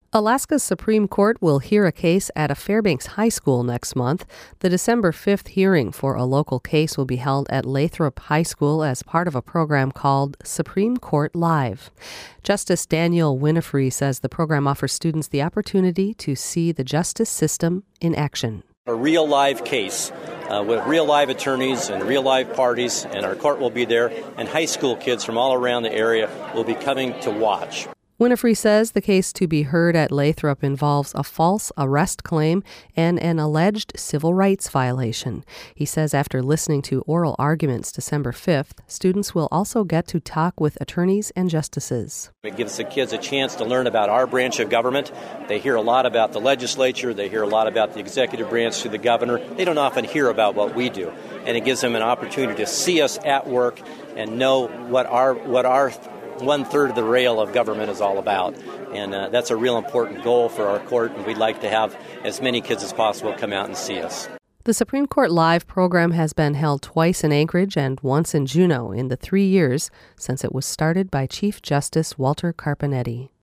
Alaska's Supreme Court will hear a case at a Fairbanks high school next month. The December 5th hearing for a local case will be held at Lathrop High School as part of a program called Supreme Court Live. Justice Daniel Winifree says the program offers students the opportunity to see the justice system in action. A real live case with real live attorneys and real live parties, and our court will be there, and high school kids from all around the area will be coming to watch. Winifree says the case to be heard at Lathrop involves a false arrest claim and an alleged civil rights violation. He says after listening to oral arguments December 5th, students will also get to talk with attorneys and justices. It gives the kids a chance to learn about our branch of government. They hear a lot about the legislature. They hear a lot about the executive branch through the governor. They don't often hear about what we do. And it gives them an opportunity to see us at work and know what our 1/3 of the rail of government is all about. And that's a real important goal for our court, and we'd like to have as many kids as possible come out and see us. The Supreme Court Live program has been held twice in Anchorage and once in Juneau in the 3 years since it was started by Chief Justice Walter Carpenetti.